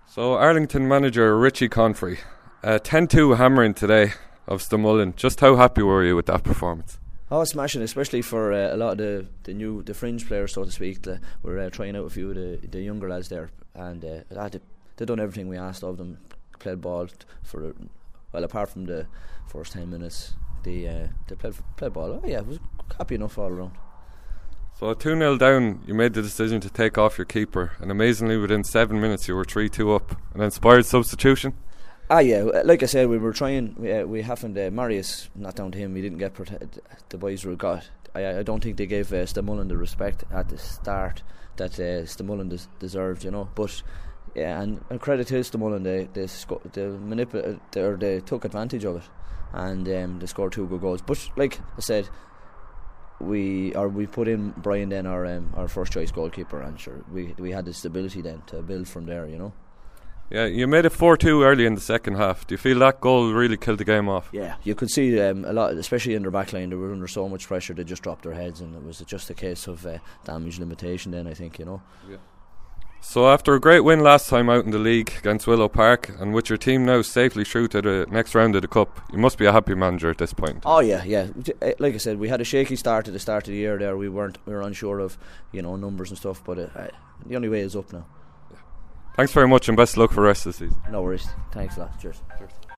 So Arlington manager Richie Confrey, 10-2 hammering today of Stamullen. Just how happy were you with that performance? Oh, smashing, especially for a lot of the fringe players, so to speak. We're trying out a few of the younger lads there, and they've done everything we asked of them. Played ball apart from the first 10 minutes, they played ball. Oh yeah, it was happy enough all around. So 2-0 down, you made the decision to take off your keeper, and amazingly within 7 minutes you were 3-2 up. An inspired substitution? Yeah, like I said, we were trying. We haven't. Marius, not down to him. We didn't get protected. The boys were got. I don't think they gave Stamullen the respect at the start that Stamullen deserved. But yeah, and credit to Stamullen, they took advantage of it, and they scored 2 good goals. But like I said, we put in Brian then our first choice goalkeeper, and sure we had the stability then to build from there. Yeah, you made it 4-2 early in the second half. Do you feel that goal really killed the game off? Yeah, you could see a lot, especially in their back line. They were under so much pressure they just dropped their heads, and it was just a case of damage limitation then, I think. Yeah. So after a great win last time out in the league against Willow Park, and with your team now safely through to the next round of the Cup, you must be a happy manager at this point. Oh yeah. Like I said, we had a shaky start at the start of the year there. We were unsure of numbers and stuff, but the only way is up now. Thanks very much, and best of luck for the rest of the season. No worries. Thanks a lot. Cheers.